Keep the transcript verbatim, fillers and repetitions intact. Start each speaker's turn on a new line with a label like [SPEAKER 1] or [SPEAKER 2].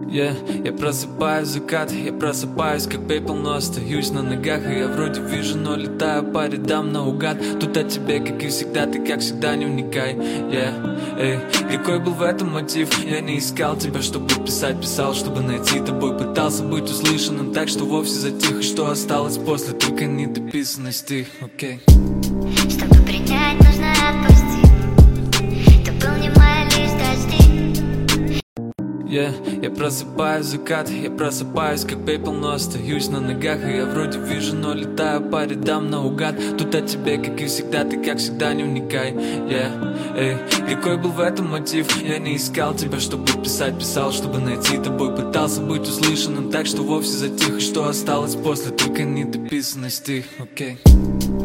[SPEAKER 1] Yeah, я просыпаюсь, закат, я просыпаюсь, как пепел, но остаюсь на ногах. И я вроде вижу, но летаю по рядам наугад. Тут о тебе, как и всегда, ты как всегда не вникай. Yeah, эй, какой был в этом мотив? Я не искал тебя, чтобы писать, писал, чтобы найти тобой. Пытался быть услышанным так, что вовсе затих. И что осталось после, только недописанный стих, окей okay.
[SPEAKER 2] Чтобы принять, нужно отпустить. Ты был не моя лишь дожди.
[SPEAKER 1] Yeah, я просыпаюсь, закат, я просыпаюсь, как пепел, но остаюсь на ногах. И я вроде вижу, но летаю по рядам наугад. Тут о тебе, как и всегда, ты как всегда не вникай. Yeah, эй, какой был в этом мотив? Я не искал тебя, чтобы писать, писал, чтобы найти тобой. Пытался быть услышанным так, что вовсе затих. И что осталось после, только недописанный стих, окей okay.